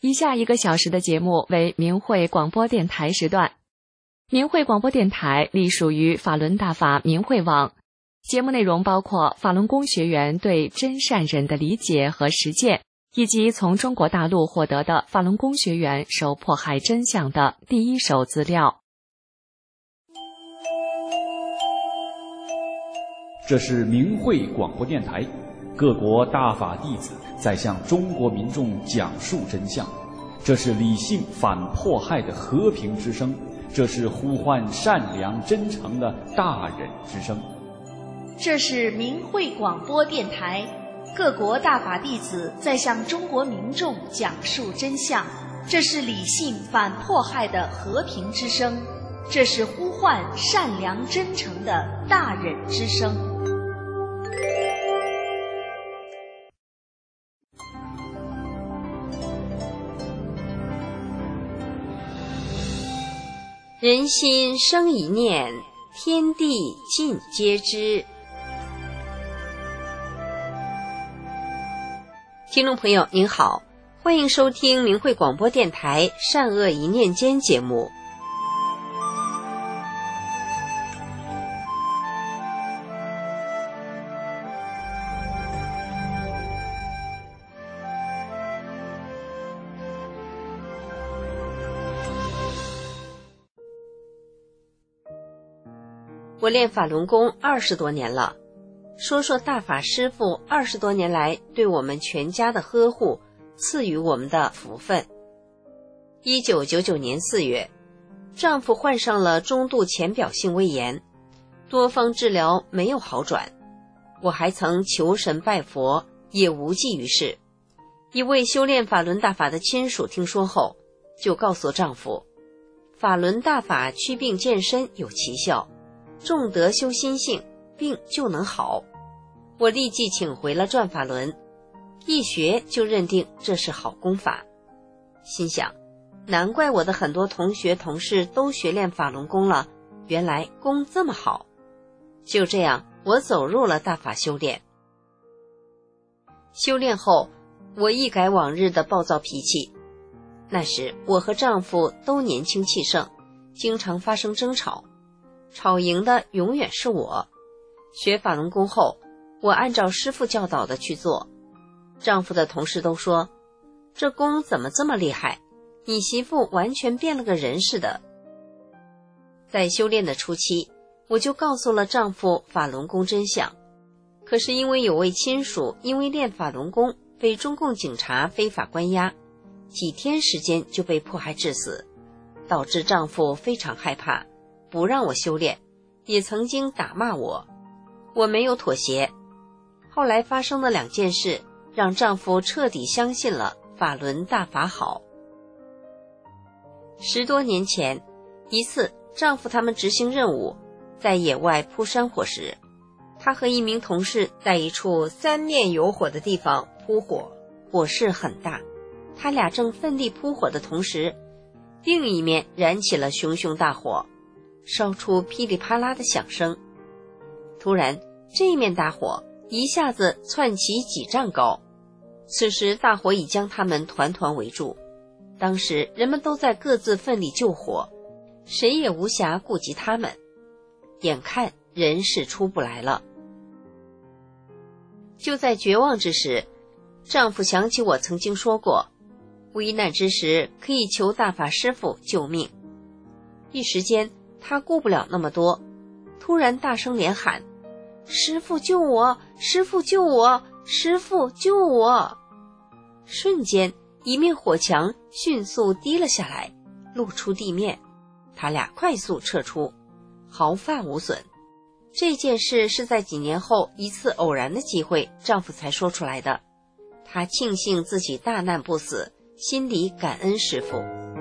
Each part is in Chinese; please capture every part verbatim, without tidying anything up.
以下一个小时的节目为明慧广播电台时段。明慧广播电台隶属于法轮大法明慧网，节目内容包括法轮功学员对真善忍的理解和实践，以及从中国大陆获得的法轮功学员受迫害真相的第一手资料。 这是明慧广播电台，各国大法弟子在向中国民众讲述真相，这是理性反迫害的和平之声，这是呼唤善良真诚的大忍之声。 这是明慧广播电台，各国大法弟子在向中国民众讲述真相，这是理性反迫害的和平之声，这是呼唤善良真诚的大忍之声。 人心生一念，天地尽皆知。听众朋友您好，欢迎收听明慧广播电台善恶一念间节目。我练法轮功二十多年了，说说大法师父二十多年来对我们全家的呵护，赐予我们的福分。一九九九年四月，丈夫患上了中度浅表性胃炎，多方治疗没有好转，我还曾求神拜佛，也无济于事。一位修炼法轮大法的亲属听说后，就告诉丈夫，法轮大法祛病健身有奇效，重德修心性，病就能好。我立即请回了转法轮，一学就认定这是好功法，心想难怪我的很多同学同事都学练法轮功了，原来功这么好。就这样，我走入了大法修炼。修炼后，我一改往日的暴躁脾气。那时我和丈夫都年轻气盛，经常发生争吵，吵赢的永远是我。学法轮功后，我按照师父教导的去做，丈夫的同事都说，这功怎么这么厉害，你媳妇完全变了个人似的。在修炼的初期，我就告诉了丈夫法轮功真相，可是因为有位亲属因为练法轮功被中共警察非法关押，几天时间就被迫害致死，导致丈夫非常害怕，不让我修炼，也曾经打骂我，我没有妥协。后来发生的两件事，让丈夫彻底相信了法轮大法好。十多年前，一次丈夫他们执行任务，在野外扑山火时，他和一名同事在一处三面有火的地方扑火，火势很大，他俩正奋力扑火的同时，另一面燃起了熊熊大火，烧出噼里啪啦的响声。突然，这一面大火一下子窜起几丈高，此时大火已将他们团团围住。当时人们都在各自奋力救火，谁也无暇顾及他们，眼看人是出不来了。就在绝望之时，丈夫想起我曾经说过，危难之时可以求大法师父救命。一时间他顾不了那么多，突然大声连喊，师父救我，师父救我，师父救我。瞬间一面火墙迅速低了下来，露出地面，他俩快速撤出，毫发无损。这件事是在几年后一次偶然的机会，丈夫才说出来的。他庆幸自己大难不死，心里感恩师父。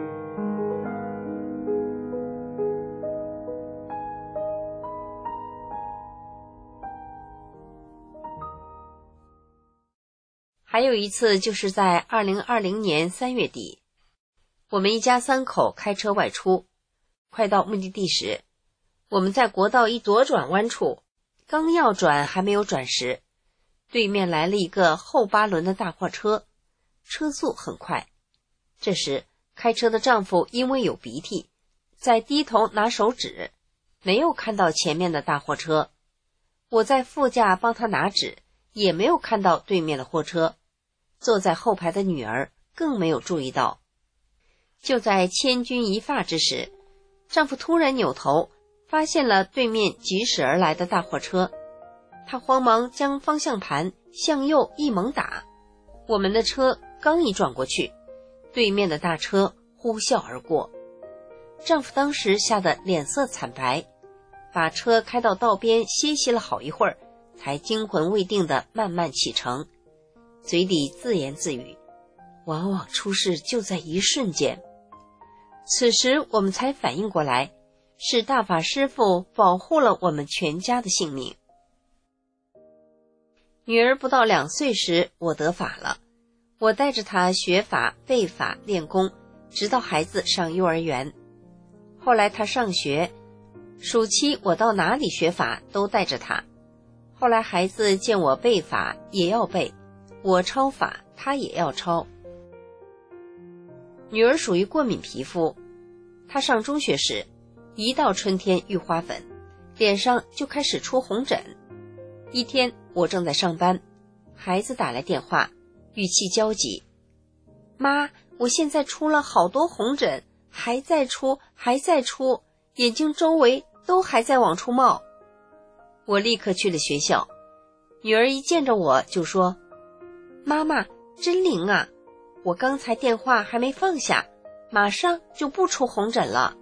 还有一次就是在二零二零年三月底，我们一家三口开车外出，快到目的地时，我们在国道一左转弯处，刚要转还没有转时，对面来了一个后八轮的大货车，车速很快。 这时开车的丈夫因为有鼻涕，在低头拿手纸，没有看到前面的大货车。我在副驾帮他拿纸，也没有看到对面的货车。坐在后排的女儿更没有注意到。就在千钧一发之时，丈夫突然扭头，发现了对面疾驶而来的大货车。他慌忙将方向盘向右一猛打，我们的车刚一转过去，对面的大车呼啸而过。丈夫当时吓得脸色惨白，把车开到道边歇息了好一会儿，才惊魂未定地慢慢启程，嘴里自言自语，往往出事就在一瞬间。此时我们才反应过来，是大法师父保护了我们全家的性命。女儿不到两岁时，我得法了，我带着她学法、背法、练功，直到孩子上幼儿园。后来她上学，暑期我到哪里学法都带着她。后来孩子见我背法也要背，我抄法她也要抄。女儿属于过敏皮肤，她上中学时，一到春天遇花粉，脸上就开始出红疹。一天我正在上班，孩子打来电话，语气焦急，妈，我现在出了好多红疹，还在出还在出，眼睛周围都还在往出冒。我立刻去了学校，女儿一见着我就说，妈妈真灵啊，我刚才电话还没放下，马上就不出红疹了。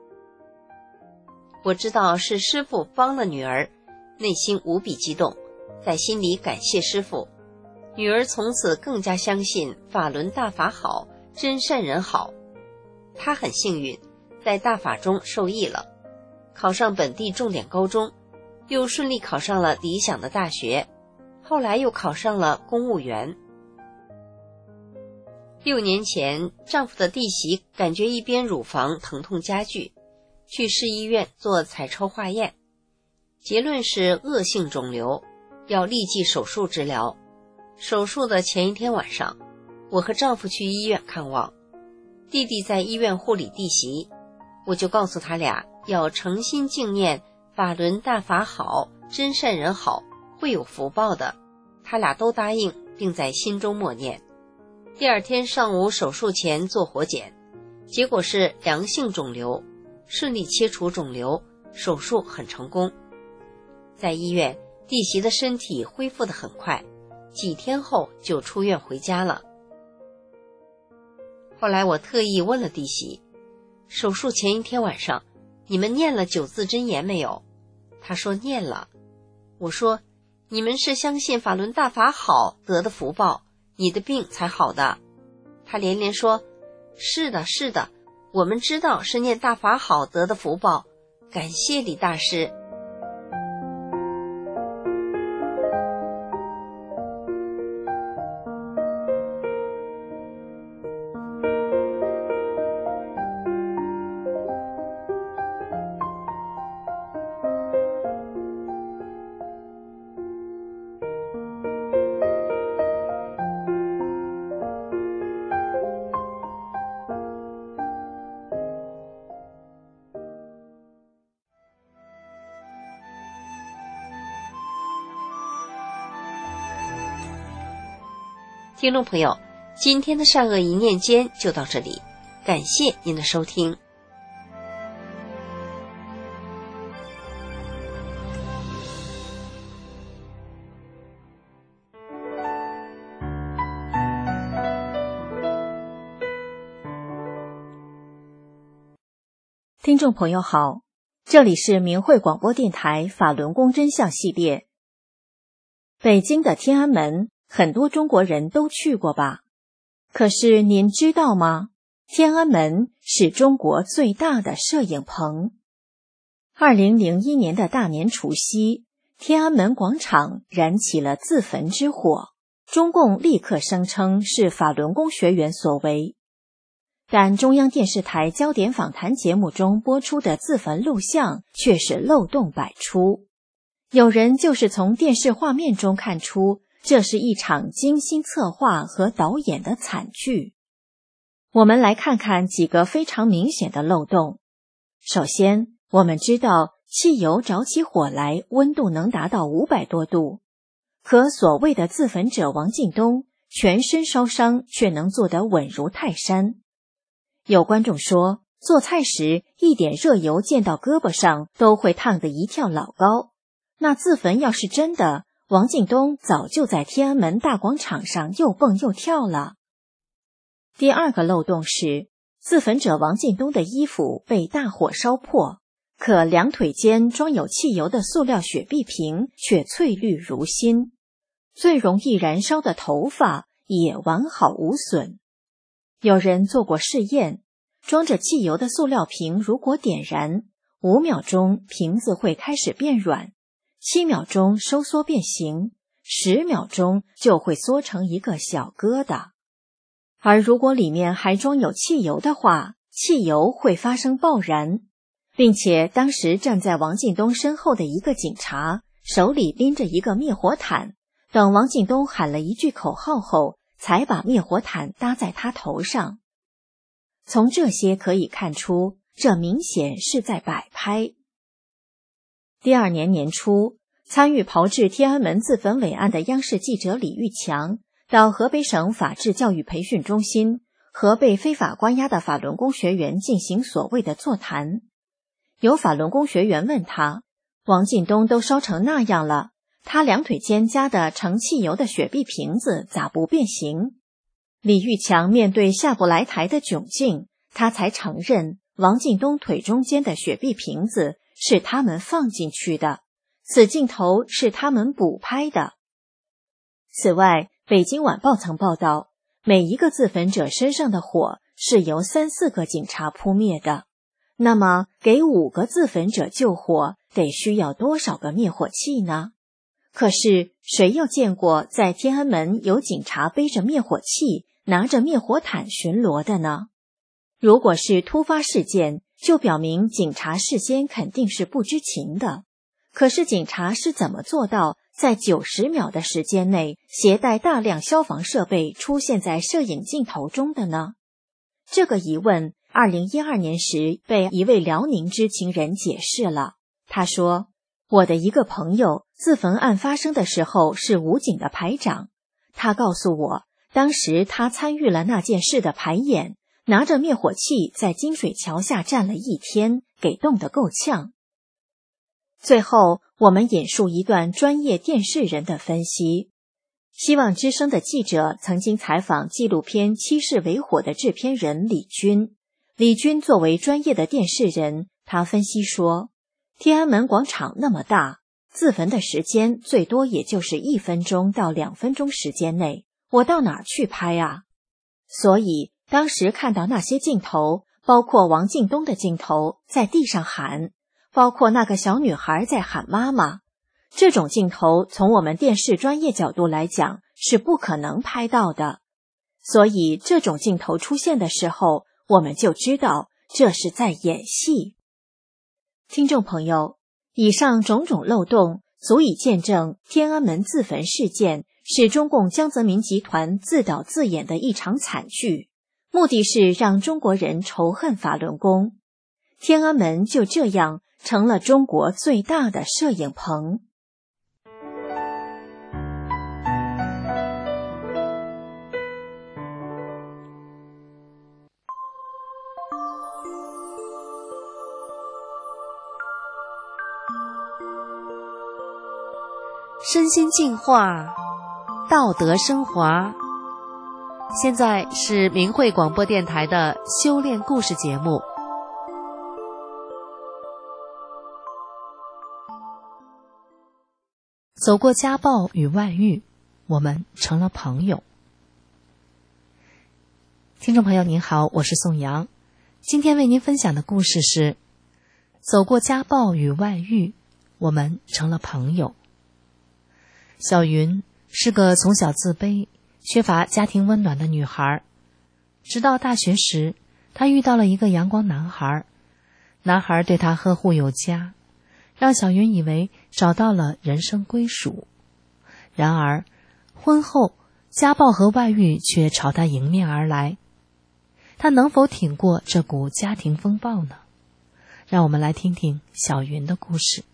我知道是师父帮了女儿，内心无比激动，在心里感谢师父。女儿从此更加相信法轮大法好，真善人好。她很幸运，在大法中受益了，考上本地重点高中，又顺利考上了理想的大学，后来又考上了公务员。六年前，丈夫的弟媳感觉一边乳房疼痛加剧，去市医院做彩超化验，结论是恶性肿瘤，要立即手术治疗。手术的前一天晚上，我和丈夫去医院看望，弟弟在医院护理弟媳，我就告诉他俩要诚心敬念法轮大法好，真善人好，会有福报的。他俩都答应，并在心中默念。第二天上午手术前做活检，结果是良性肿瘤，顺利切除肿瘤，手术很成功。在医院，弟媳的身体恢复得很快，几天后就出院回家了。后来我特意问了弟媳，手术前一天晚上，你们念了九字真言没有？她说念了。我说，你们是相信法轮大法好得的福报，你的病才好的。她连连说，是的是的，我们知道是念大法好得的福报，感谢李大师。听众朋友，今天的善恶一念间就到这里，感谢您的收听。 听众朋友好，这里是明慧广播电台法轮功真相系列。北京的天安门很多中国人都去过吧？可是您知道吗？天安门是中国最大的摄影棚。二零零一年的大年除夕，天安门广场燃起了自焚之火，中共立刻声称是法轮功学员所为。但中央电视台焦点访谈节目中播出的自焚录像却是漏洞百出。有人就是从电视画面中看出，这是一场精心策划和导演的惨剧。 我们来看看几个非常明显的漏洞。首先，我们知道汽油着起火来，温度能达到五百多度，可所谓的自焚者王进东全身烧伤，却能做得稳如泰山。有观众说，做菜时一点热油溅到胳膊上都会烫得一跳老高。那自焚要是真的，王进东早就在天安门大广场上又蹦又跳了。第二个漏洞是，自焚者王进东的衣服被大火烧破，可两腿间装有汽油的塑料雪碧瓶却翠绿如新，最容易燃烧的头发也完好无损。有人做过试验，装着汽油的塑料瓶如果点燃，五秒钟瓶子会开始变软，七秒钟收缩变形，十秒钟就会缩成一个小疙瘩。而如果里面还装有汽油的话，汽油会发生爆燃，并且当时站在王进东身后的一个警察手里拎着一个灭火毯，等王进东喊了一句口号后，才把灭火毯搭在他头上。从这些可以看出，这明显是在摆拍。第二年年初，参与炮制天安门自焚伟案的央视记者李玉强到河北省法制教育培训中心和被非法关押的法轮功学员进行所谓的座谈。有法轮功学员问他，王进东都烧成那样了，他两腿间夹的盛汽油的雪碧瓶子咋不变形？李玉强面对下不来台的窘境，他才承认王进东腿中间的雪碧瓶子是他们放进去的，此镜头是他们补拍的。此外，北京晚报曾报道，每一个自焚者身上的火是由三四个警察扑灭的，那么给五个自焚者救火得需要多少个灭火器呢？可是谁又见过在天安门有警察背着灭火器拿着灭火毯巡逻的呢？如果是突发事件，就表明警察事先肯定是不知情的。可是警察是怎么做到在九十秒的时间内携带大量消防设备出现在摄影镜头中的呢？这个疑问二零一二年时被一位辽宁知情人解释了。他说，我的一个朋友自焚案发生的时候是武警的排长，他告诉我，当时他参与了那件事的排演，拿着灭火器在金水桥下站了一天，给冻得够呛。最后，我们引述一段专业电视人的分析。希望之声的记者曾经采访纪录片《七世为火》的制片人李军。李军作为专业的电视人，他分析说，天安门广场那么大，自焚的时间最多也就是一分钟到两分钟时间内，我到哪儿去拍啊？所以当时看到那些镜头，包括王进东的镜头，在地上喊，包括那个小女孩在喊妈妈，这种镜头从我们电视专业角度来讲是不可能拍到的。所以这种镜头出现的时候，我们就知道这是在演戏。听众朋友，以上种种漏洞足以见证天安门自焚事件是中共江泽民集团自导自演的一场惨剧，目的是让中国人仇恨法轮功。天安门就这样成了中国最大的摄影棚。 身心净化，道德升华。现在是明慧广播电台的修炼故事节目。走过家暴与外遇，我们成了朋友。听众朋友您好，我是宋阳，今天为您分享的故事是走过家暴与外遇，我们成了朋友。小云是个从小自卑、缺乏家庭温暖的女孩，直到大学时，她遇到了一个阳光男孩，男孩对她呵护有加，让小云以为找到了人生归属。然而，婚后家暴和外遇却朝她迎面而来。她他能否挺过这股家庭风暴呢？让我们来听听小云的故事。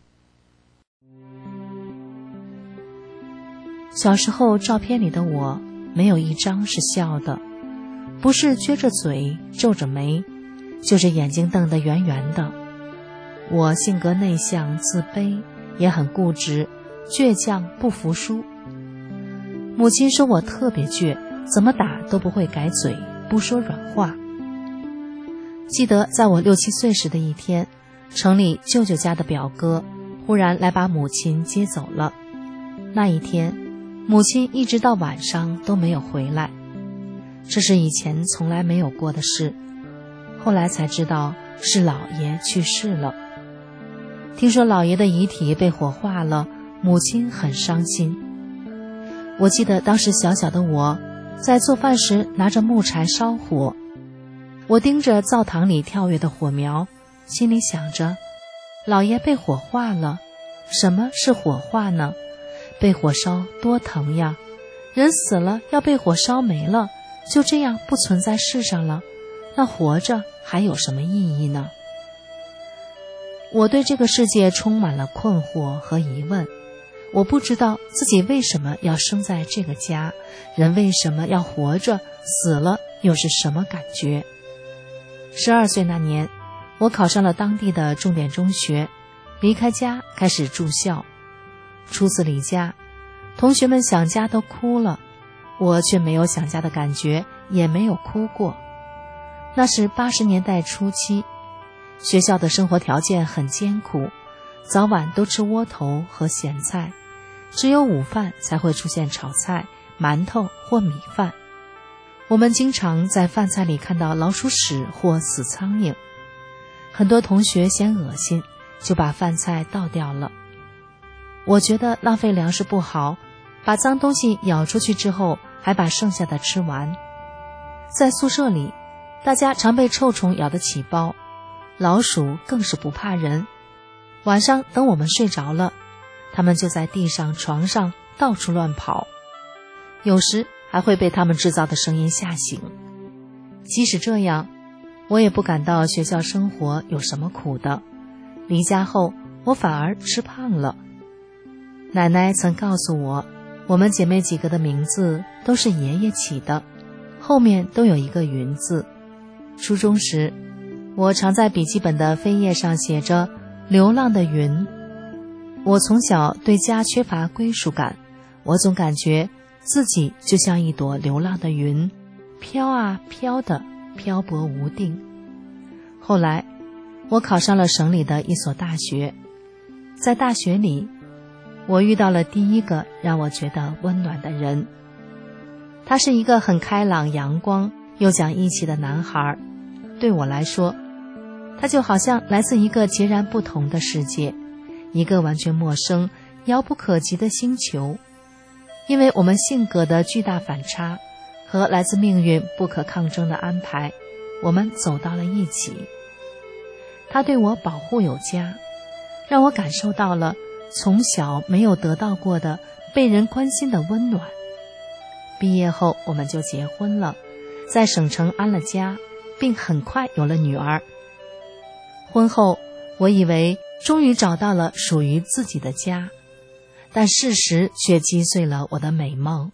小时候照片里的我，没有一张是笑的，不是撅着嘴皱着眉，就是眼睛瞪得圆圆的。我性格内向自卑，也很固执倔强不服输。母亲说我特别倔，怎么打都不会改嘴，不说软话。记得在我六七岁时的一天，城里舅舅家的表哥忽然来把母亲接走了。那一天，母亲一直到晚上都没有回来，这是以前从来没有过的事。后来才知道是姥爷去世了。听说姥爷的遗体被火化了，母亲很伤心。我记得当时小小的我在做饭时拿着木柴烧火，我盯着灶堂里跳跃的火苗，心里想着，姥爷被火化了，什么是火化呢？被火烧多疼呀，人死了要被火烧没了，就这样不存在世上了，那活着还有什么意义呢？我对这个世界充满了困惑和疑问，我不知道自己为什么要生在这个家，人为什么要活着，死了又是什么感觉。十二岁那年，我考上了当地的重点中学，离开家开始住校。初次离家，同学们想家都哭了，我却没有想家的感觉，也没有哭过。那是八十年代初期，学校的生活条件很艰苦，早晚都吃窝头和咸菜，只有午饭才会出现炒菜、馒头或米饭。我们经常在饭菜里看到老鼠屎或死苍蝇，很多同学嫌恶心，就把饭菜倒掉了。我觉得浪费粮食不好，把脏东西舀出去之后，还把剩下的吃完。在宿舍里，大家常被臭虫咬得起包，老鼠更是不怕人。晚上等我们睡着了，它们就在地上、床上到处乱跑，有时还会被它们制造的声音吓醒。即使这样，我也不感到学校生活有什么苦的。离家后，我反而吃胖了。奶奶曾告诉我，我们姐妹几个的名字都是爷爷起的，后面都有一个云字。初中时，我常在笔记本的扉页上写着流浪的云。我从小对家缺乏归属感，我总感觉自己就像一朵流浪的云，飘啊飘的，漂泊无定。后来我考上了省里的一所大学，在大学里，我遇到了第一个让我觉得温暖的人。他是一个很开朗阳光又讲义气的男孩，对我来说，他就好像来自一个截然不同的世界，一个完全陌生遥不可及的星球。因为我们性格的巨大反差和来自命运不可抗争的安排，我们走到了一起。他对我保护有加，让我感受到了从小没有得到过的被人关心的温暖。毕业后我们就结婚了，在省城安了家，并很快有了女儿。婚后，我以为终于找到了属于自己的家，但事实却击碎了我的美梦。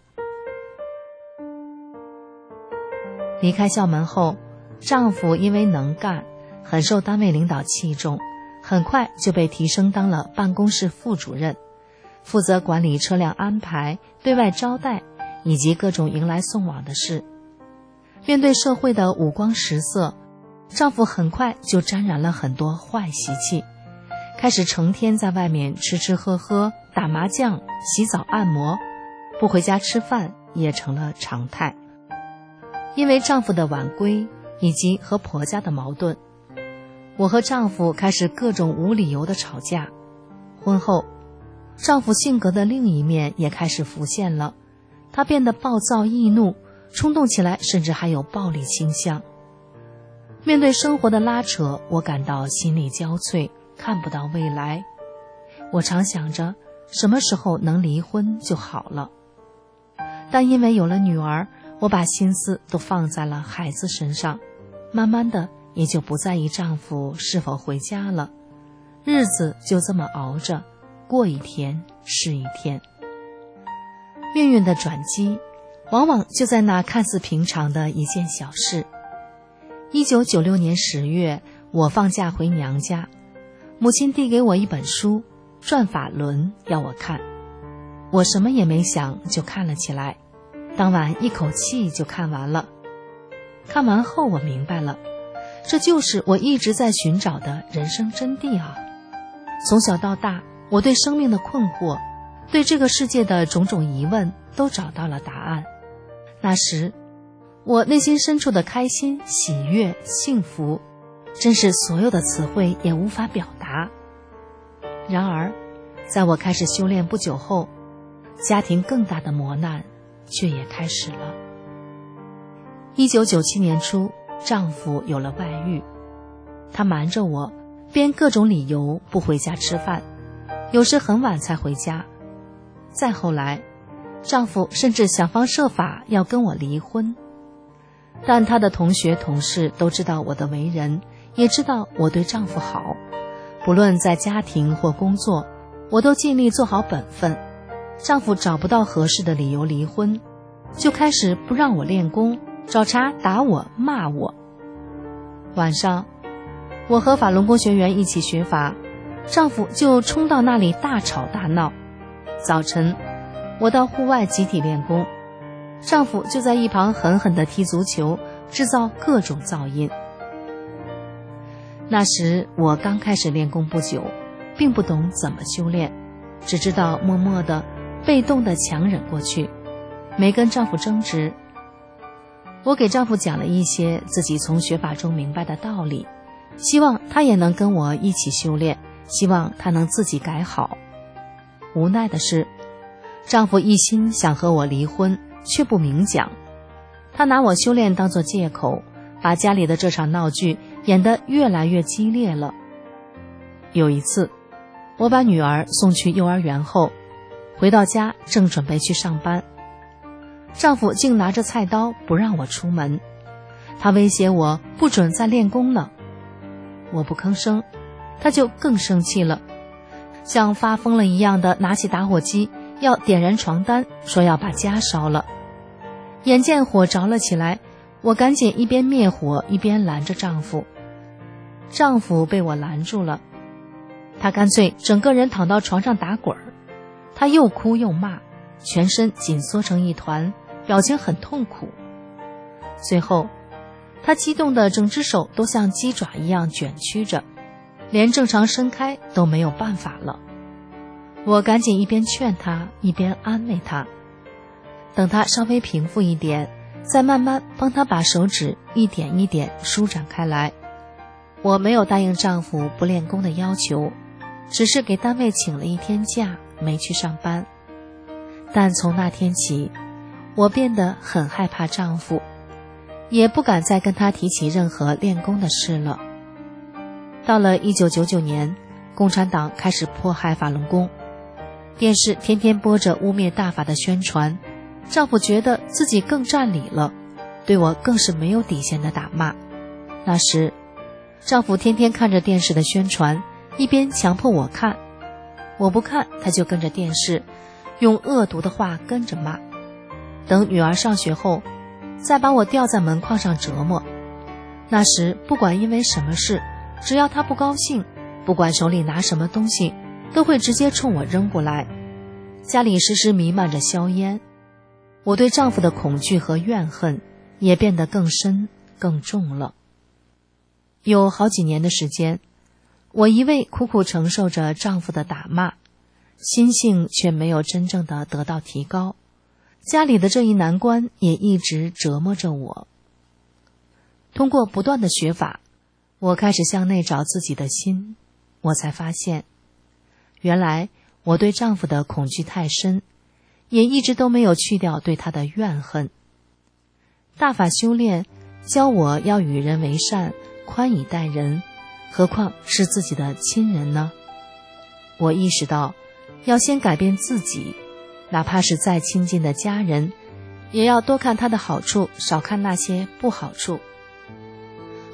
离开校门后，丈夫因为能干，很受单位领导器重，很快就被提升当了办公室副主任，负责管理车辆安排、对外招待以及各种迎来送往的事。面对社会的五光十色，丈夫很快就沾染了很多坏习气，开始成天在外面吃吃喝喝、打麻将、洗澡按摩，不回家吃饭也成了常态。因为丈夫的晚归以及和婆家的矛盾，我和丈夫开始各种无理由的吵架。婚后，丈夫性格的另一面也开始浮现了，他变得暴躁易怒，冲动起来甚至还有暴力倾向。面对生活的拉扯，我感到心力交瘁，看不到未来。我常想着什么时候能离婚就好了，但因为有了女儿，我把心思都放在了孩子身上。 慢慢的也就不在意丈夫是否回家了，日子就这么熬着，过一天是一天。命运的转机往往就在那看似平常的一件小事。一九九六年十月，我放假回娘家，母亲递给我一本书《转法轮》，要我看。我什么也没想就看了起来，当晚一口气就看完了。看完后我明白了，这就是我一直在寻找的人生真谛啊！从小到大，我对生命的困惑，对这个世界的种种疑问都找到了答案。那时我内心深处的开心、喜悦、幸福，真是所有的词汇也无法表达。然而在我开始修炼不久后，家庭更大的磨难却也开始了。一九九七年初，丈夫有了外遇，他瞒着我，编各种理由不回家吃饭，有时很晚才回家。再后来，丈夫甚至想方设法要跟我离婚。但他的同学同事都知道我的为人，也知道我对丈夫好，不论在家庭或工作，我都尽力做好本分。丈夫找不到合适的理由离婚，就开始不让我练功，找茬打我骂我。晚上我和法轮功学员一起学法，丈夫就冲到那里大吵大闹。早晨我到户外集体练功，丈夫就在一旁狠狠地踢足球，制造各种噪音。那时我刚开始练功不久，并不懂怎么修炼，只知道默默地被动地强忍过去，没跟丈夫争执。我给丈夫讲了一些自己从学法中明白的道理，希望他也能跟我一起修炼，希望他能自己改好。无奈的是，丈夫一心想和我离婚，却不明讲。他拿我修炼当作借口，把家里的这场闹剧演得越来越激烈了。有一次，我把女儿送去幼儿园后，回到家正准备去上班，丈夫竟拿着菜刀不让我出门，他威胁我不准再练功了。我不吭声，他就更生气了，像发疯了一样的拿起打火机要点燃床单，说要把家烧了。眼见火着了起来，我赶紧一边灭火一边拦着丈夫。丈夫被我拦住了，他干脆整个人躺到床上打滚儿，他又哭又骂，全身紧缩成一团，表情很痛苦。最后他激动的整只手都像鸡爪一样卷曲着，连正常伸开都没有办法了。我赶紧一边劝他一边安慰他，等他稍微平复一点，再慢慢帮他把手指一点一点舒展开来。我没有答应丈夫不练功的要求，只是给单位请了一天假，没去上班。但从那天起，我变得很害怕丈夫，也不敢再跟他提起任何练功的事了。到了一九九九年，共产党开始迫害法轮功，电视天天播着污蔑大法的宣传，丈夫觉得自己更占理了，对我更是没有底线的打骂。那时丈夫天天看着电视的宣传，一边强迫我看，我不看他就跟着电视用恶毒的话跟着骂。等女儿上学后，再把我吊在门框上折磨。那时不管因为什么事，只要他不高兴，不管手里拿什么东西，都会直接冲我扔过来。家里时时弥漫着硝烟，我对丈夫的恐惧和怨恨也变得更深更重了。有好几年的时间，我一味苦苦承受着丈夫的打骂，心性却没有真正的得到提高，家里的这一难关也一直折磨着我。通过不断的学法，我开始向内找自己的心，我才发现，原来我对丈夫的恐惧太深，也一直都没有去掉对他的怨恨。大法修炼教我要与人为善，宽以待人，何况是自己的亲人呢？我意识到要先改变自己，哪怕是再亲近的家人，也要多看他的好处，少看那些不好处。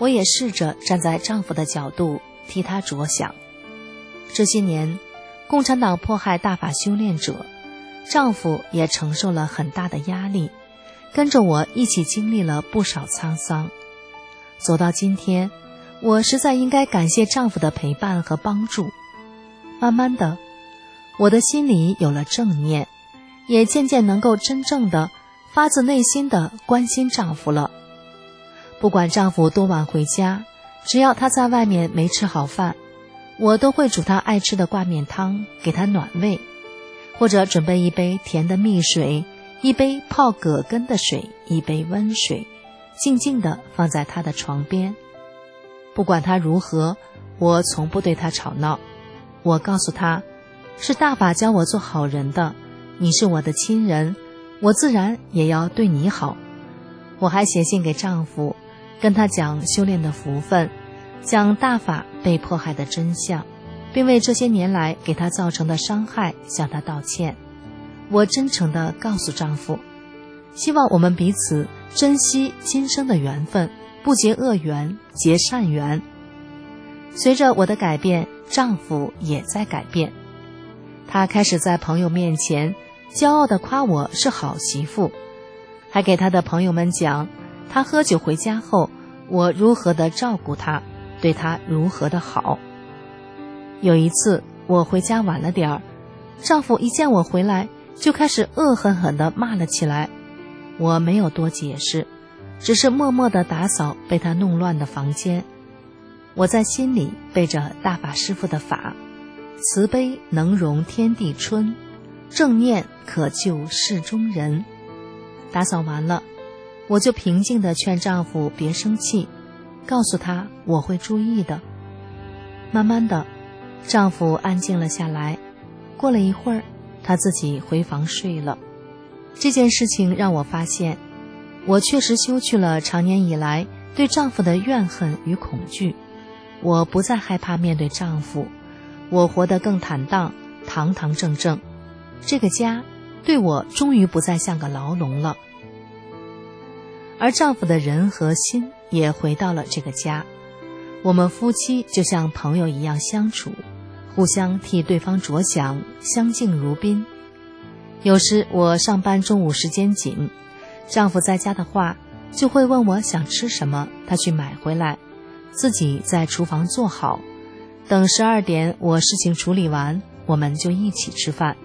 我也试着站在丈夫的角度替他着想。这些年，共产党迫害大法修炼者，丈夫也承受了很大的压力，跟着我一起经历了不少沧桑。走到今天，我实在应该感谢丈夫的陪伴和帮助。慢慢的，我的心里有了正念，也渐渐能够真正的发自内心的关心丈夫了。不管丈夫多晚回家，只要他在外面没吃好饭，我都会煮他爱吃的挂面汤给他暖胃，或者准备一杯甜的蜜水，一杯泡葛根的水，一杯温水，静静地放在他的床边。不管他如何，我从不对他吵闹。我告诉他，是大法教我做好人的，你是我的亲人，我自然也要对你好。我还写信给丈夫，跟他讲修炼的福分，讲大法被迫害的真相，并为这些年来给他造成的伤害向他道歉。我真诚地告诉丈夫，希望我们彼此珍惜今生的缘分，不结恶缘，结善缘。随着我的改变，丈夫也在改变。他开始在朋友面前骄傲地夸我是好媳妇，还给他的朋友们讲他喝酒回家后我如何地照顾他，对他如何的好。有一次我回家晚了点儿，丈夫一见我回来就开始恶狠狠地骂了起来。我没有多解释，只是默默地打扫被他弄乱的房间。我在心里背着大法师父的法，慈悲能容天地春，正念可救世中人。打扫完了，我就平静地劝丈夫别生气，告诉他我会注意的。慢慢的，丈夫安静了下来，过了一会儿，他自己回房睡了。这件事情让我发现，我确实休去了长年以来对丈夫的怨恨与恐惧。我不再害怕面对丈夫，我活得更坦荡，堂堂正正。这个家对我终于不再像个牢笼了。而丈夫的人和心也回到了这个家，我们夫妻就像朋友一样相处，互相替对方着想，相敬如宾。有时我上班中午时间紧，丈夫在家的话，就会问我想吃什么，他去买回来，自己在厨房做好，等十二点我事情处理完，我们就一起吃饭。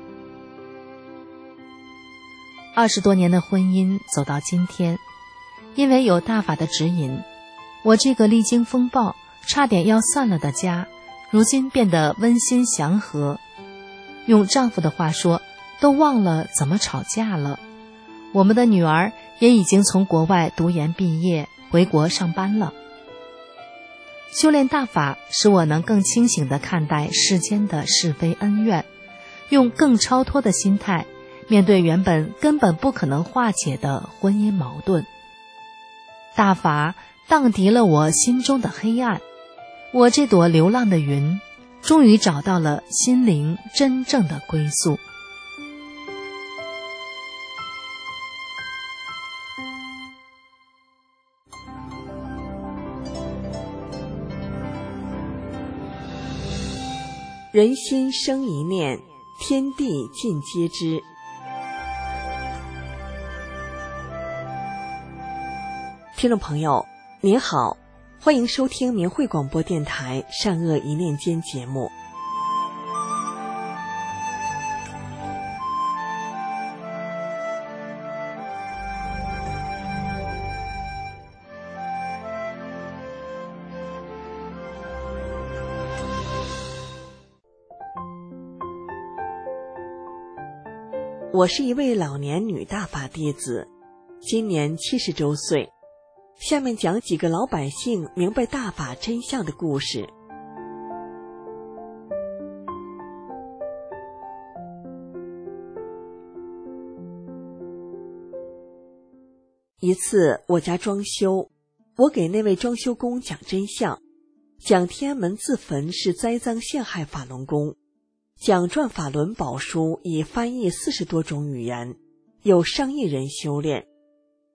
二十多年的婚姻走到今天，因为有大法的指引，我这个历经风暴差点要散了的家，如今变得温馨祥和。用丈夫的话说，都忘了怎么吵架了。我们的女儿也已经从国外读研毕业，回国上班了。修炼大法使我能更清醒地看待世间的是非恩怨，用更超脱的心态面对原本根本不可能化解的婚姻矛盾。大法荡涤了我心中的黑暗，我这朵流浪的云终于找到了心灵真正的归宿。 人心生一念，天地尽皆知。听众朋友您好，欢迎收听明慧广播电台善恶一念间节目。我是一位老年女大法弟子，今年七十周岁。下面讲几个老百姓明白大法真相的故事。一次我家装修，我给那位装修工讲真相，讲天安门自焚是栽赃陷害法轮功，讲转法轮宝书已翻译四十多种语言，有上亿人修炼。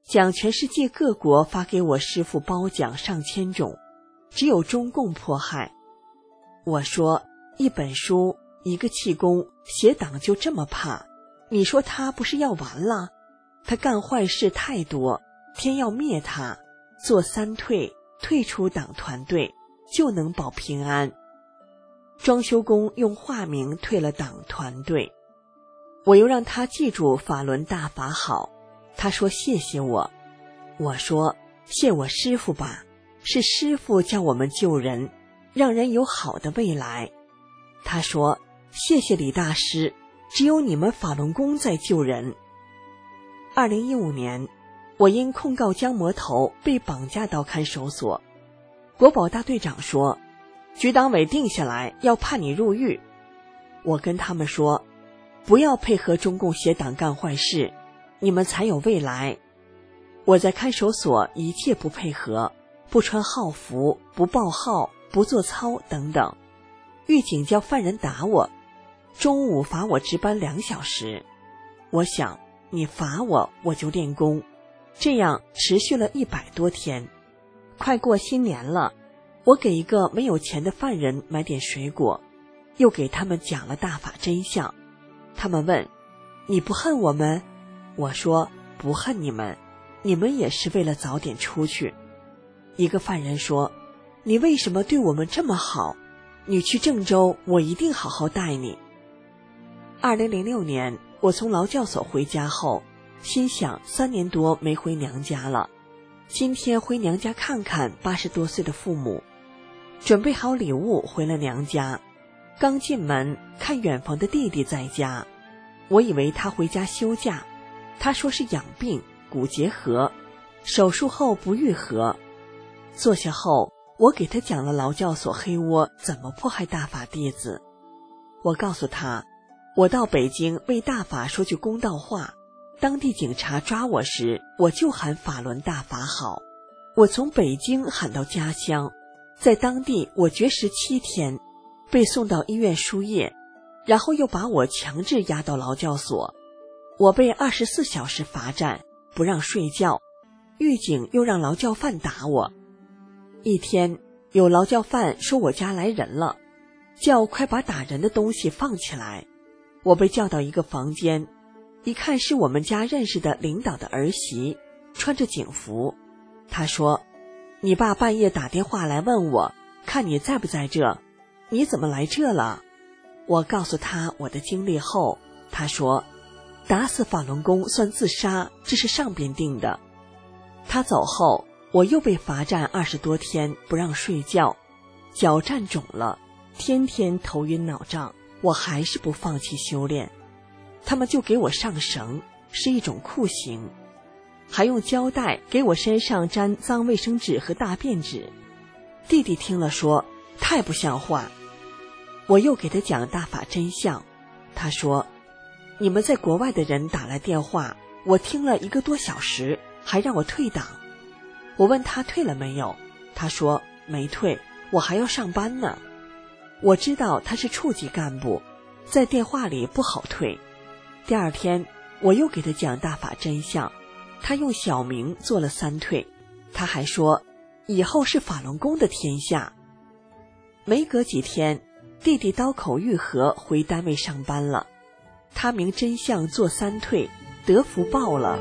讲全世界各国发给我师父褒奖上千种，只有中共迫害。我说，一本书，一个气功，邪党就这么怕？你说他不是要完了？他干坏事太多，天要灭他，做三退，退出党团队，就能保平安。装修工用化名退了党团队，我又让他记住法轮大法好，他说谢谢我。我说谢我师父吧，是师父教我们救人，让人有好的未来。他说谢谢李大师，只有你们法轮功在救人。二零一五年，我因控告江魔头被绑架到看守所，国保大队长说，局党委定下来要判你入狱。我跟他们说，不要配合中共邪党干坏事，你们才有未来。我在看守所一切不配合，不穿号服，不报号，不做操等等。狱警叫犯人打我，中午罚我值班两小时。我想，你罚我，我就练功。这样持续了一百多天。快过新年了，我给一个没有钱的犯人买点水果，又给他们讲了大法真相。他们问，你不恨我们？我说，不恨你们，你们也是为了早点出去。一个犯人说，你为什么对我们这么好？你去郑州，我一定好好待你。二零零六年，我从劳教所回家后，心想三年多没回娘家了，今天回娘家看看八十多岁的父母。准备好礼物回了娘家，刚进门看远房的弟弟在家，我以为他回家休假，他说是养病，骨结核，手术后不愈合。坐下后，我给他讲了劳教所黑窝怎么迫害大法弟子。我告诉他，我到北京为大法说句公道话，当地警察抓我时，我就喊法轮大法好。我从北京喊到家乡，在当地我绝食七天，被送到医院输液，然后又把我强制押到劳教所。我被二十四小时罚站，不让睡觉，狱警又让劳教犯打我。一天，有劳教犯说我家来人了，叫快把打人的东西放起来。我被叫到一个房间，一看是我们家认识的领导的儿媳，穿着警服。他说，你爸半夜打电话来问我，看你在不在这，你怎么来这了？我告诉他我的经历后，他说，打死法轮功算自杀，这是上边定的。他走后，我又被罚站二十多天，不让睡觉，脚站肿了，天天头晕脑胀，我还是不放弃修炼。他们就给我上绳，是一种酷刑，还用胶带给我身上粘脏卫生纸和大便纸。弟弟听了说，太不像话。我又给他讲大法真相，他说，你们在国外的人打来电话，我听了一个多小时，还让我退党。我问他退了没有，他说没退，我还要上班呢。我知道他是处级干部，在电话里不好退。第二天，我又给他讲大法真相，他用小名做了三退。他还说，以后是法轮功的天下。没隔几天，弟弟刀口愈合，回单位上班了。他明真相做三退，得福报了。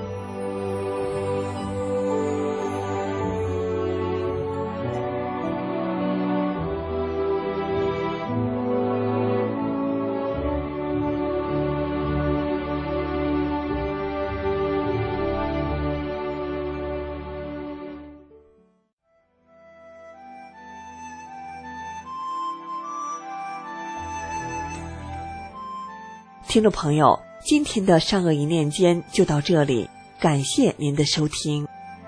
听众朋友，今天的善恶一念间就到这里，感谢您的收听。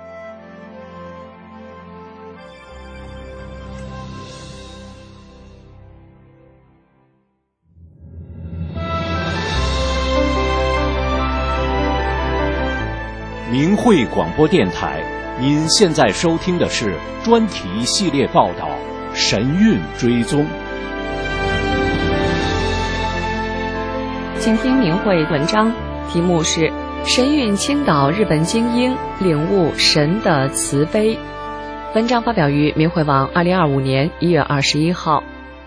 明慧广播电台，您现在收听的是专题系列报道《神韵追踪》。 请听明慧文章，题目是神韵倾倒日本精英，领悟神的慈悲。文章发表于明慧网二零二五年一月二十一号。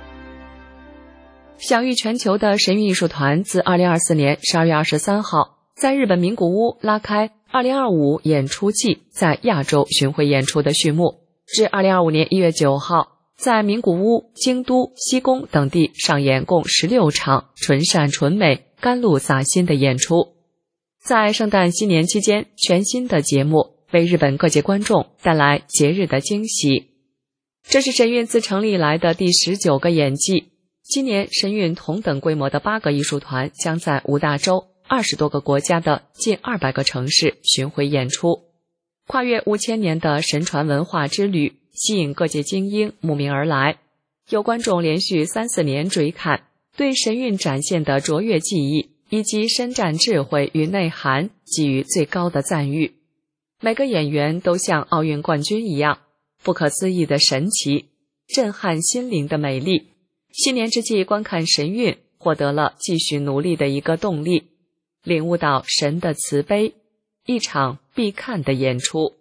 享誉全球的神韵艺术团自二零二四年十二月二十三号在日本名古屋拉开二零二五演出季在亚洲巡回演出的序幕，至二零二五年一月九号在名古屋、京都、西宫等地上演共十六场纯善纯美、甘露洒心的演出。在圣诞新年期间，全新的节目为日本各界观众带来节日的惊喜。这是神韵自成立以来的第十九个演季。今年神韵同等规模的八个艺术团将在五大洲二十多个国家的近二百个城市巡回演出，跨越五千年的神传文化之旅，吸引各界精英慕名而来。有观众连续三四年追看，对神韵展现的卓越技艺以及深湛智慧与内涵给予最高的赞誉。每个演员都像奥运冠军一样，不可思议的神奇，震撼心灵的美丽。新年之际观看神韵，获得了继续努力的一个动力，领悟到神的慈悲，一场必看的演出。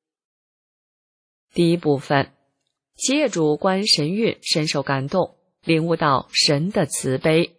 第一部分，企业主观神韵深受感动，领悟到神的慈悲。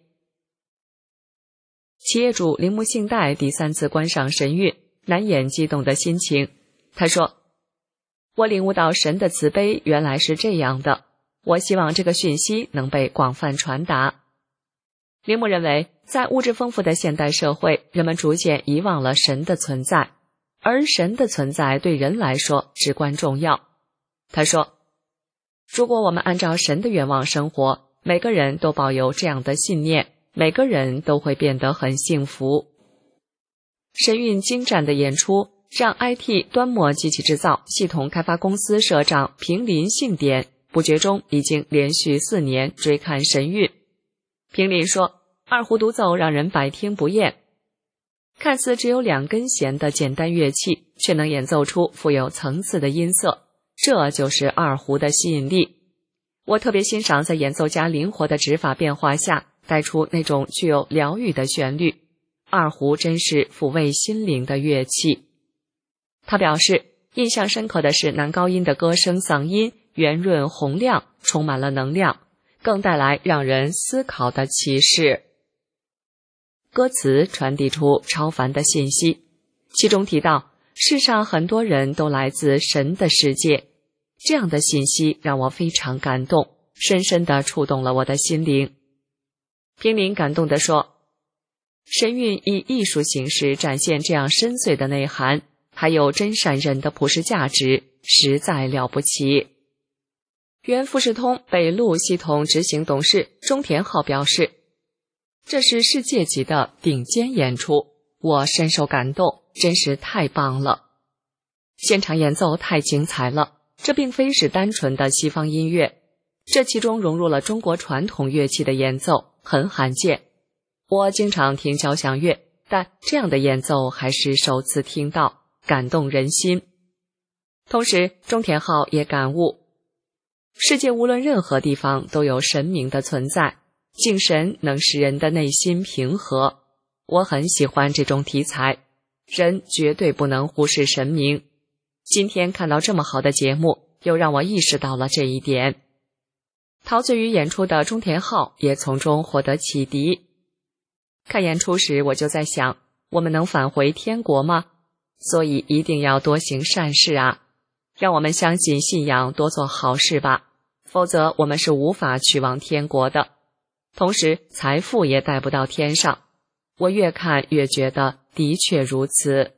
企业主铃木信代第三次观赏神韵，难掩激动的心情。他说，我领悟到神的慈悲原来是这样的，我希望这个讯息能被广泛传达。铃木认为，在物质丰富的现代社会，人们逐渐遗忘了神的存在，而神的存在对人来说至关重要。他说，如果我们按照神的愿望生活，每个人都抱有这样的信念，每个人都会变得很幸福。神韵精湛的演出让 I T 端模机器制造系统开发公司社长平林幸典不觉中已经连续四年追看神韵。平林说，二胡独奏让人百听不厌，看似只有两根弦的简单乐器，却能演奏出富有层次的音色，这就是二胡的吸引力。我特别欣赏在演奏家灵活的指法变化下带出那种具有疗愈的旋律，二胡真是抚慰心灵的乐器。他表示，印象深刻的是男高音的歌声，嗓音圆润洪亮，充满了能量，更带来让人思考的启示。歌词传递出超凡的信息，其中提到世上很多人都来自神的世界，这样的信息让我非常感动，深深地触动了我的心灵。平林感动地说，神韵以艺术形式展现这样深邃的内涵，还有真善忍的普世价值，实在了不起。原富士通北路系统执行董事中田浩表示，这是世界级的顶尖演出，我深受感动，真是太棒了。现场演奏太精彩了，这并非是单纯的西方音乐，这其中融入了中国传统乐器的演奏，很罕见。我经常听交响乐，但这样的演奏还是首次听到，感动人心。同时，中田浩也感悟，世界无论任何地方都有神明的存在，敬神能使人的内心平和。我很喜欢这种题材，人绝对不能忽视神明。今天看到这么好的节目，又让我意识到了这一点。陶醉于演出的中田浩也从中获得启迪。看演出时，我就在想，我们能返回天国吗？所以一定要多行善事啊！让我们相信信仰，多做好事吧，否则我们是无法去往天国的。同时，财富也带不到天上。我越看越觉得的确如此。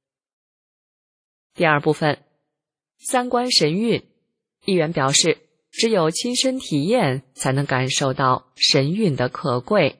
第二部分，三观神韵。议员表示，只有亲身体验，才能感受到神韵的可贵。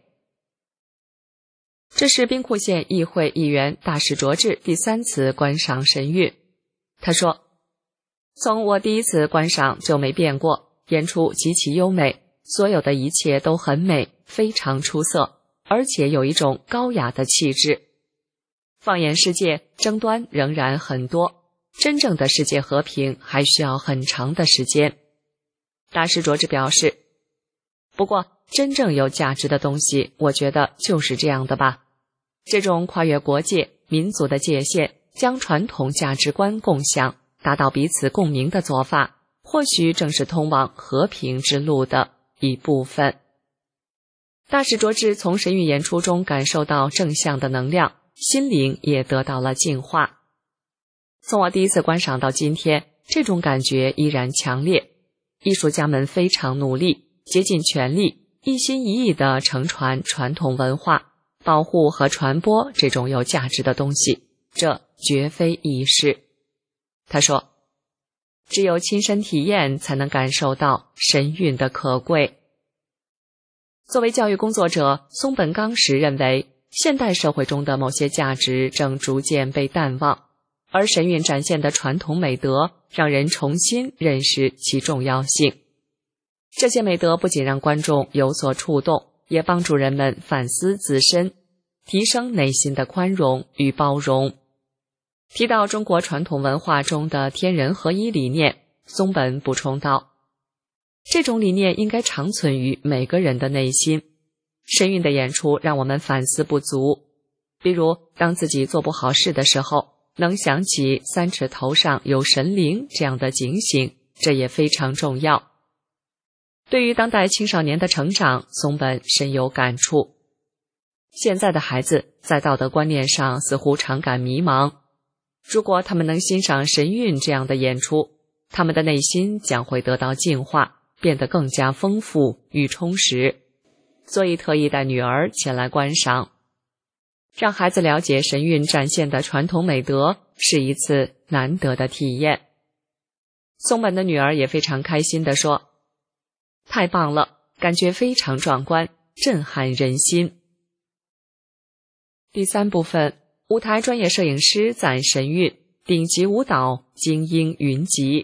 这是兵库县议会议员大石卓志第三次观赏神韵。他说，从我第一次观赏就没变过，演出极其优美，所有的一切都很美，非常出色，而且有一种高雅的气质。放眼世界，争端仍然很多，真正的世界和平还需要很长的时间。大石卓志表示，不过真正有价值的东西，我觉得就是这样的吧。这种跨越国界、 民族的界限，将传统价值观共享，达到彼此共鸣的做法，或许正是通往和平之路的一部分。大使卓志从神韵演出中感受到正向的能量，心灵也得到了净化。从我第一次观赏到今天，这种感觉依然强烈。艺术家们非常努力，竭尽全力，一心一意地承传传统文化，保护和传播这种有价值的东西，这绝非易事。他说，只有亲身体验才能感受到神韵的可贵。作为教育工作者，松本刚时认为，现代社会中的某些价值正逐渐被淡忘，而神韵展现的传统美德让人重新认识其重要性。这些美德不仅让观众有所触动，也帮助人们反思自身，提升内心的宽容与包容。提到中国传统文化中的天人合一理念，松本补充道，这种理念应该长存于每个人的内心。神韵的演出让我们反思不足，比如当自己做不好事的时候，能想起三尺头上有神灵这样的警醒，这也非常重要。对于当代青少年的成长，松本深有感触。现在的孩子在道德观念上似乎常感迷茫，如果他们能欣赏神韵这样的演出，他们的内心将会得到净化，变得更加丰富与充实。所以特意带女儿前来观赏。让孩子了解神韵展现的传统美德是一次难得的体验。松本的女儿也非常开心地说，太棒了，感觉非常壮观，震撼人心。第三部分，舞台专业摄影师赞神韵，顶级舞蹈精英云集。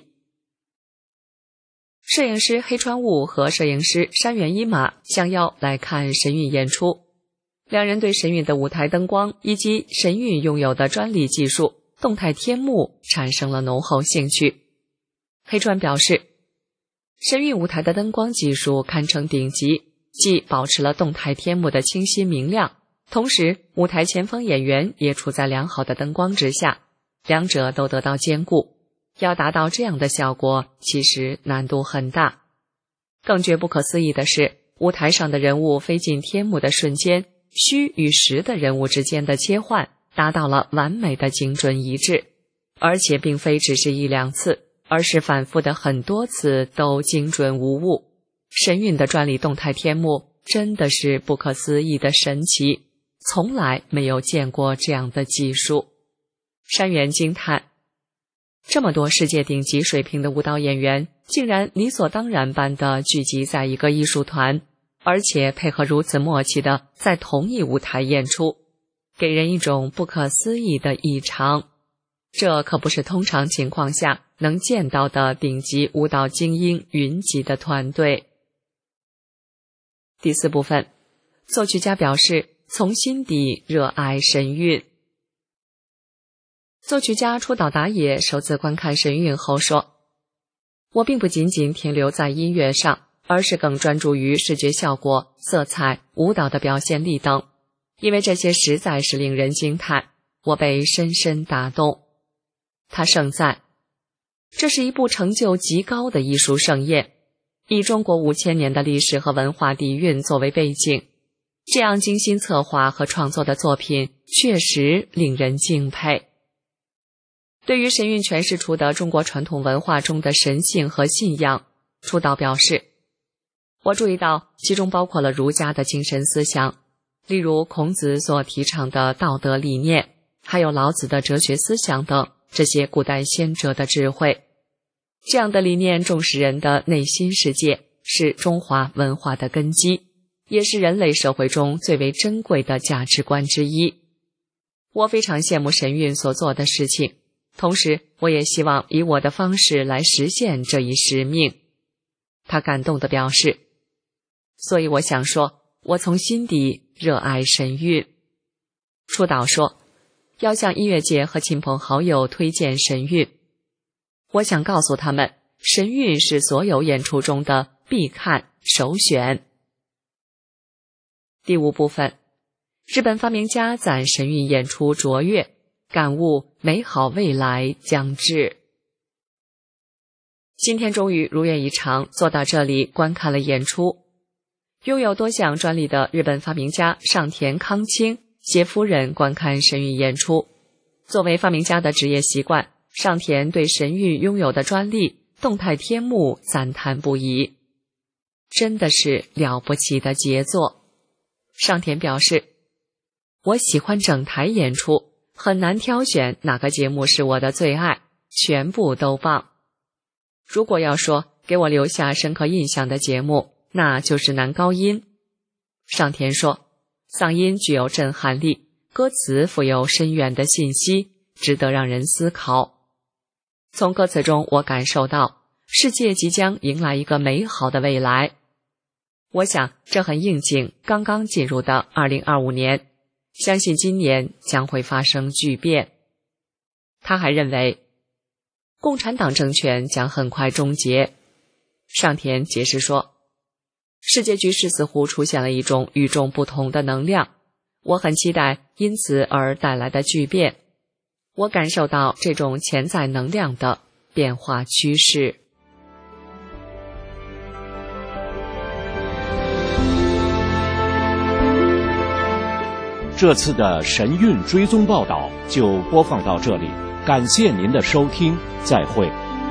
摄影师黑川悟和摄影师山原一马相邀来看神韵演出，两人对神韵的舞台灯光以及神韵拥有的专利技术动态天幕产生了浓厚兴趣。黑川表示，神韵舞台的灯光技术堪称顶级，既保持了动态天幕的清晰明亮，同时舞台前方演员也处在良好的灯光之下，两者都得到兼顾。要达到这样的效果，其实难度很大。更觉不可思议的是，舞台上的人物飞进天幕的瞬间，虚与实的人物之间的切换达到了完美的精准一致，而且并非只是一两次，而是反复的很多次都精准无误。神韵的专利动态天幕真的是不可思议的神奇，从来没有见过这样的技术。山原惊叹，这么多世界顶级水平的舞蹈演员竟然理所当然般地聚集在一个艺术团，而且配合如此默契地在同一舞台演出，给人一种不可思议的异常。这可不是通常情况下能见到的顶级舞蹈精英云集的团队。第四部分，作曲家表示从心底热爱神韵。作曲家出岛达也首次观看神韵后说，我并不仅仅停留在音乐上，而是更专注于视觉效果、色彩、舞蹈的表现力等，因为这些实在是令人惊叹，我被深深打动。他盛赞，这是一部成就极高的艺术盛宴，以中国五千年的历史和文化底蕴作为背景，这样精心策划和创作的作品确实令人敬佩。对于神韵诠释出的中国传统文化中的神性和信仰，出岛表示，我注意到其中包括了儒家的精神思想，例如孔子所提倡的道德理念，还有老子的哲学思想等，这些古代先哲的智慧。这样的理念重视人的内心世界，是中华文化的根基，也是人类社会中最为珍贵的价值观之一。我非常羡慕神韵所做的事情，同时我也希望以我的方式来实现这一使命。他感动地表示，所以我想说，我从心底热爱神韵。出岛说，要向音乐界和亲朋好友推荐神韵。我想告诉他们，神韵是所有演出中的必看首选。第五部分，日本发明家赞神韵演出卓越， 感悟美好未来将至。今天终于如愿以偿，坐到这里观看了演出。拥有多项专利的日本发明家上田康清携夫人观看神韵演出。作为发明家的职业习惯，上田对神韵拥有的专利动态天幕赞叹不已，真的是了不起的杰作。上田表示，我喜欢整台演出，很难挑选哪个节目是我的最爱，全部都棒。如果要说给我留下深刻印象的节目，那就是男高音。上田说，嗓音具有震撼力，歌词富有深远的信息，值得让人思考。从歌词中我感受到世界即将迎来一个美好的未来。我想这很应景刚刚进入的二零二五年，相信今年将会发生巨变。他还认为共产党政权将很快终结。上田解释说，世界局势似乎出现了一种与众不同的能量，我很期待因此而带来的巨变。我感受到这种潜在能量的变化趋势。 这次的神韵追踪报道就播放到这里，感谢您的收听，再会。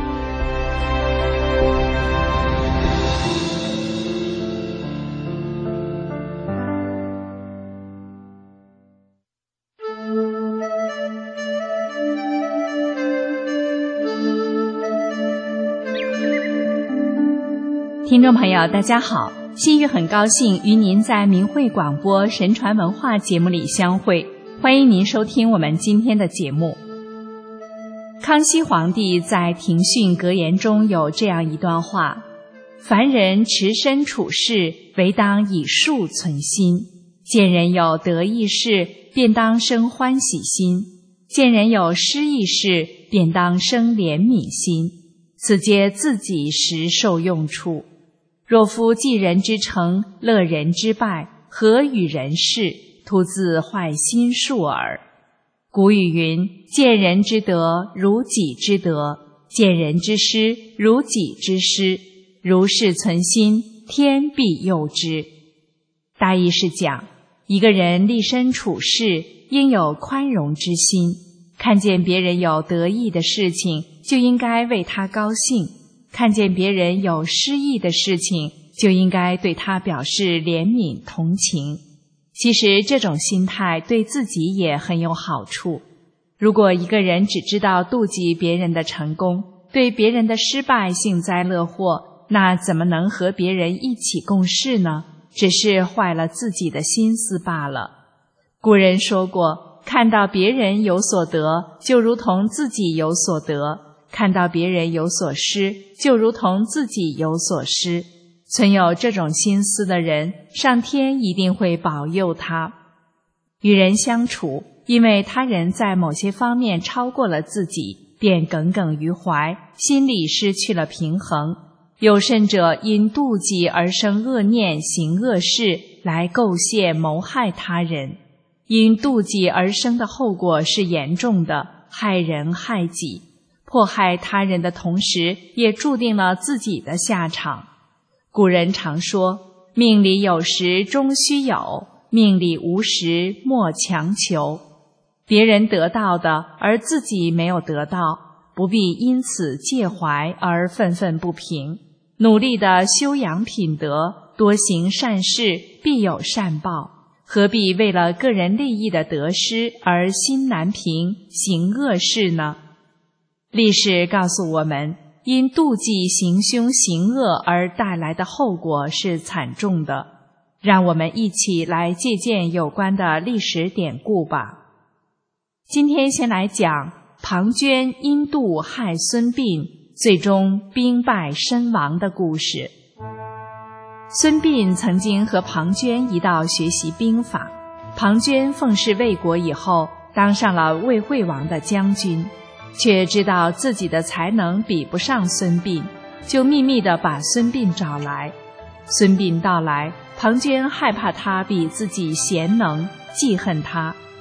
听众朋友大家好，新玉很高兴与您在明慧广播神传文化节目里相会，欢迎您收听我们今天的节目。康熙皇帝在庭训格言中有这样一段话，凡人持身处世，唯当以恕存心，见人有得意事，便当生欢喜心，见人有失意事，便当生怜悯心，此皆自己实受用处。若夫济人之成，乐人之败，何与人事？徒自坏心术耳。古语云，见人之德如己之德，见人之失如己之失，如是存心，天必佑之。大意是讲，一个人立身处世，应有宽容之心，看见别人有得意的事情，就应该为他高兴，看见别人有失意的事情，就应该对他表示怜悯同情。其实这种心态对自己也很有好处。如果一个人只知道妒忌别人的成功，对别人的失败幸灾乐祸，那怎么能和别人一起共事呢？只是坏了自己的心思罢了。古人说过，看到别人有所得，就如同自己有所得；看到别人有所失，就如同自己有所失。存有这种心思的人，上天一定会保佑他。与人相处，因为他人在某些方面超过了自己，便耿耿于怀，心里失去了平衡。有甚者因妒忌而生恶念，行恶事，来构陷谋害他人。因妒忌而生的后果是严重的，害人害己，迫害他人的同时，也注定了自己的下场。古人常说，命里有时终须有，命里无时莫强求。别人得到的，而自己没有得到，不必因此介怀而愤愤不平，努力地修养品德，多行善事，必有善报。何必为了个人利益的得失而心难平，行恶事呢？历史告诉我们，因妒忌行凶行恶而带来的后果是惨重的。让我们一起来借鉴有关的历史典故吧。今天先来讲庞涓因妒害孙膑，最终兵败身亡的故事。孙膑曾经和庞涓一道学习兵法，庞涓奉侍魏国以后，当上了魏惠王的将军，却知道自己的才能比不上孙膑，就秘密地把孙膑找来。孙膑到来，庞涓害怕他比自己贤能，记恨他，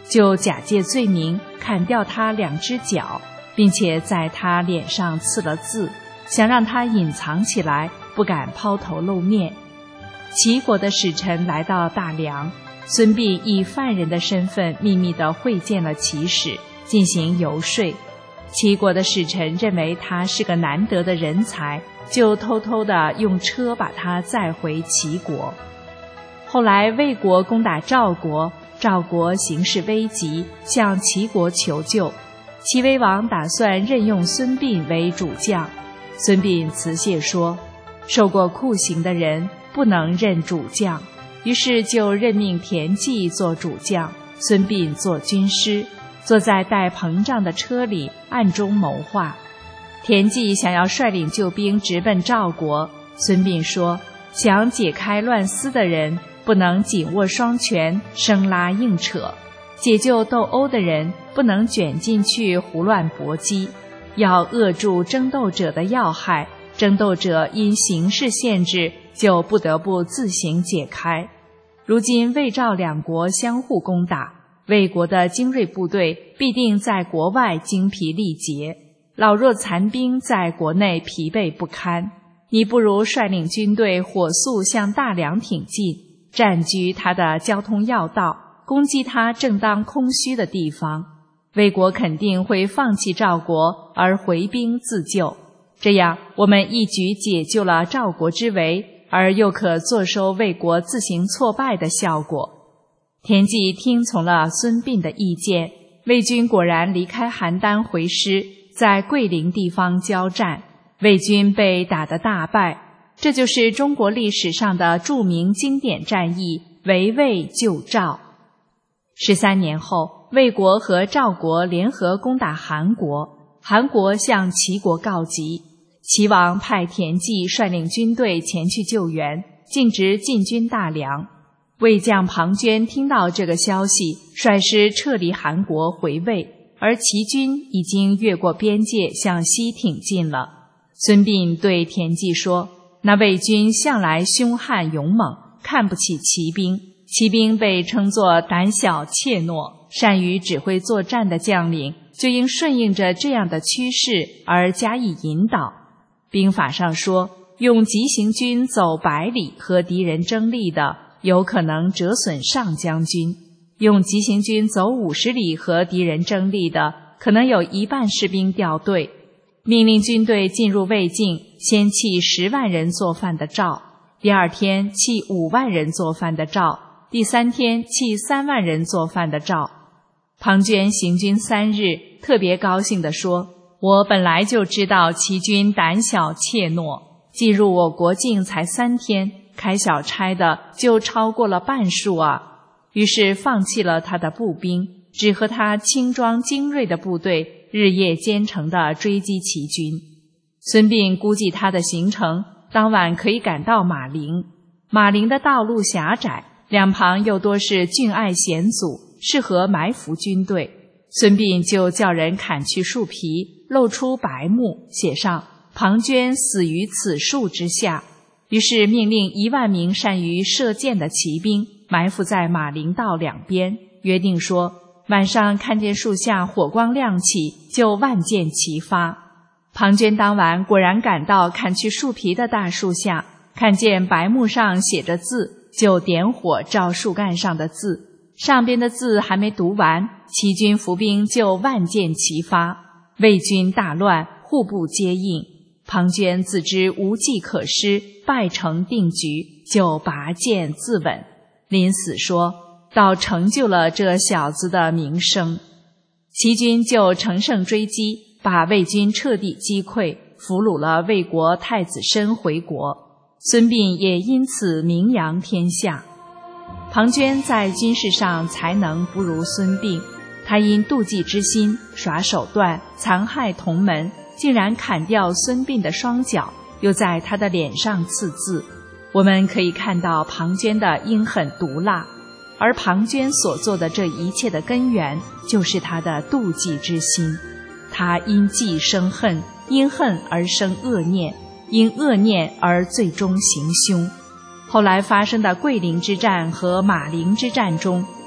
就假借罪名砍掉他两只脚，并且在他脸上刺了字，想让他隐藏起来，不敢抛头露面。齐国的使臣来到大梁，孙膑以犯人的身份秘密地会见了齐使，进行游说。齐国的使臣认为他是个难得的人才，就偷偷地用车把他载回齐国。后来魏国攻打赵国，赵国形势危急，向齐国求救。齐威王打算任用孙膑为主将，孙膑辞谢说，受过酷刑的人不能任主将，于是就任命田忌做主将，孙膑做军师，坐在带膨胀的车里暗中谋划。田忌想要率领救兵直奔赵国，孙膑说，想解开乱丝的人不能紧握双拳生拉硬扯，解救斗殴的人不能卷进去胡乱搏击，要扼住争斗者的要害，争斗者因形势限制就不得不自行解开。如今魏赵两国相互攻打，魏国的精锐部队必定在国外精疲力竭，老弱残兵在国内疲惫不堪，你不如率领军队火速向大梁挺进，占据他的交通要道，攻击他正当空虚的地方。魏国肯定会放弃赵国而回兵自救，这样我们一举解救了赵国之围，而又可坐收魏国自行挫败的效果。田忌听从了孙膑的意见，魏军果然离开邯郸回师，在桂林地方交战，魏军被打得大败。这就是中国历史上的著名经典战役围魏救赵。十三年后，魏国和赵国联合攻打韩国，韩国向齐国告急，齐王派田忌率领军队前去救援，径直进军大梁。魏将庞涓听到这个消息，率师撤离韩国回魏，而齐军已经越过边界向西挺进了。孙膑对田忌说，那魏军向来凶悍勇猛，看不起骑兵，骑兵被称作胆小怯懦，善于指挥作战的将领就应顺应着这样的趋势而加以引导。兵法上说，用急行军走百里和敌人争利的，有可能折损上将军；用急行军走五十里和敌人争利的，可能有一半士兵掉队。命令军队进入魏境，先弃十万人做饭的赵，第二天弃五万人做饭的赵，第三天弃三万人做饭的赵。庞涓行军三日，特别高兴地说，我本来就知道齐军胆小怯懦，进入我国境才三天，开小差的就超过了半数啊。于是放弃了他的步兵，只和他轻装精锐的部队日夜兼程地追击齐军。孙膑估计他的行程，当晚可以赶到马陵。马陵的道路狭窄，两旁又多是峻隘险阻，适合埋伏军队。孙膑就叫人砍去树皮，露出白木，写上庞涓死于此树之下。于是命令一万名善于射箭的骑兵埋伏在马陵道两边，约定说晚上看见树下火光亮起，就万箭齐发。庞涓当晚果然赶到砍去树皮的大树下，看见白木上写着字，就点火照树干上的字，上边的字还没读完，齐军伏兵就万箭齐发，魏军大乱，互不接应。庞涓自知无计可施，败成定局，就拔剑自刎。临死说，倒成就了这小子的名声。齐军就乘胜追击，把魏军彻底击溃，俘虏了魏国太子申回国。孙膑也因此名扬天下。庞涓在军事上才能不如孙膑，他因妒忌之心，耍手段，残害同门，竟然砍掉孙膑的双脚，又在他的脸上刺字。我们可以看到庞涓的阴狠毒辣，而庞涓所做的这一切的根源，就是他的妒忌之心。他因忌生恨，因恨而生恶念，因恶念而最终行凶。后来发生的桂林之战和马陵之战中，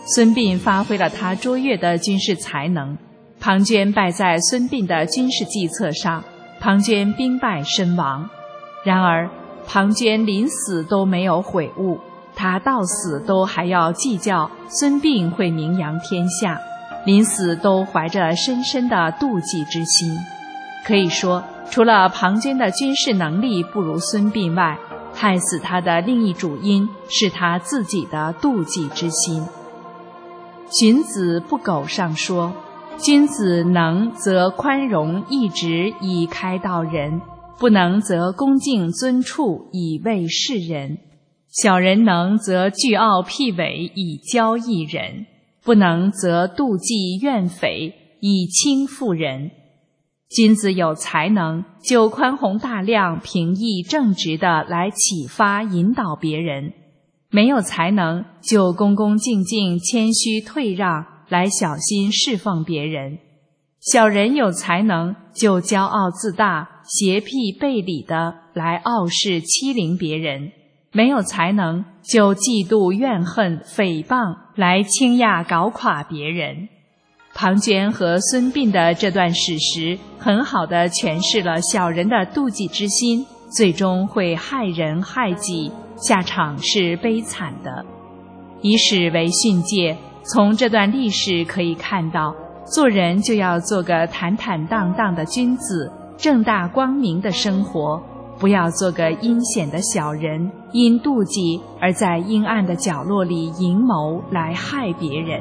孙膑发挥了他卓越的军事才能，庞涓败在孙膑的军事计策上，庞涓兵败身亡。然而庞涓临死都没有悔悟，他到死都还要计较孙膑会名扬天下，临死都怀着深深的妒忌之心。可以说，除了庞涓的军事能力不如孙膑外，害死他的另一主因是他自己的妒忌之心。荀子不苟上说，君子能则宽容义直以开导人，不能则恭敬尊处以慰世人。小人能则倨傲辟伪以骄异人，不能则妒忌怨诽以轻负人。君子有才能，就宽宏大量、平易正直地来启发引导别人；没有才能，就恭恭敬敬、谦虚退让来小心侍奉别人。小人有才能，就骄傲自大、邪僻背礼的来傲视欺凌别人；没有才能，就嫉妒怨恨、诽谤来倾轧搞垮别人。庞涓和孙膑的这段史实，很好地诠释了小人的妒忌之心最终会害人害己，下场是悲惨的。以史为训诫，从这段历史可以看到，做人就要做个坦坦荡荡的君子，正大光明的生活，不要做个阴险的小人，因妒忌而在阴暗的角落里阴谋来害别人。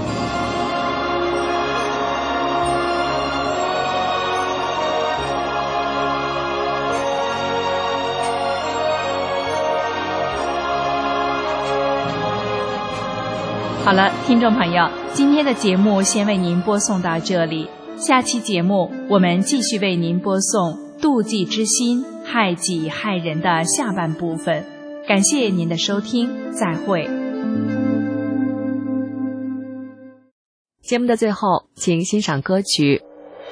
好了，听众朋友，今天的节目先为您播送到这里，下期节目我们继续为您播送妒忌之心害己害人的下半部分。感谢您的收听，再会。 节目的最后，请欣赏歌曲。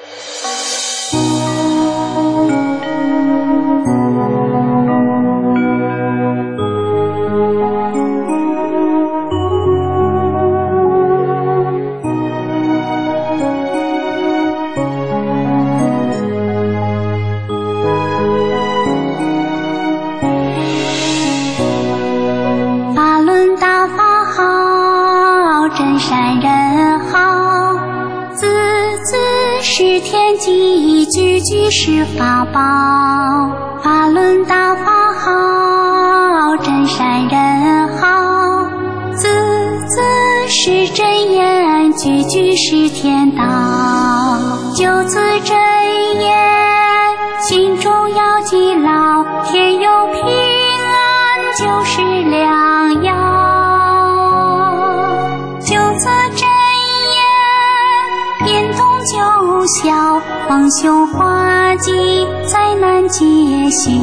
句句是法宝，法论大法好，真善人好，字字是真言，句句是天道。九字真言，心中要记牢，天有平安就是良药。九字真言，变通九霄，方修化忌，灾难揭晓。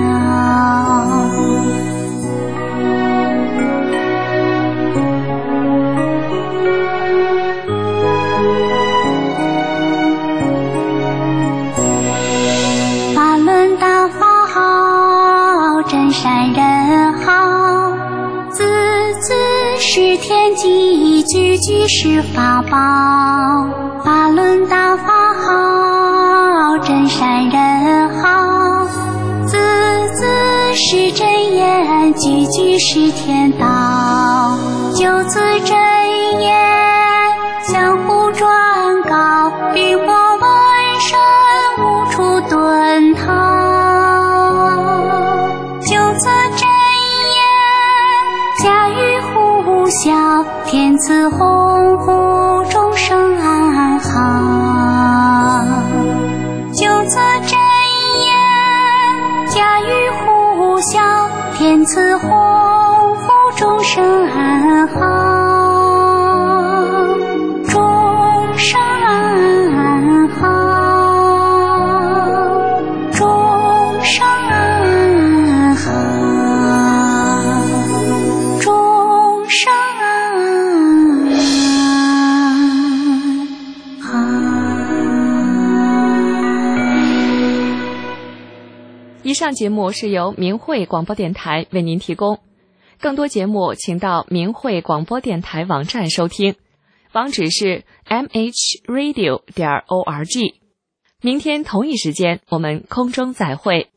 法论大法好，真善人好，字字是天机，句句是法宝。法论大法好，真善人好，字字是真言，句句是天道。九字真言，相互转告，笔墨文身无处遁逃。九字真言，家喻户晓，天赐鸿福，众生安好。九字真言，家喻户晓，天赐鸿福，众生安好。众生安好，众生安好，众生安好。 以上节目是由明慧广播电台为您提供。 更多节目请到明慧广播电台网站收听，网址是 m h radio 点 org。明天同一时间我们空中再会。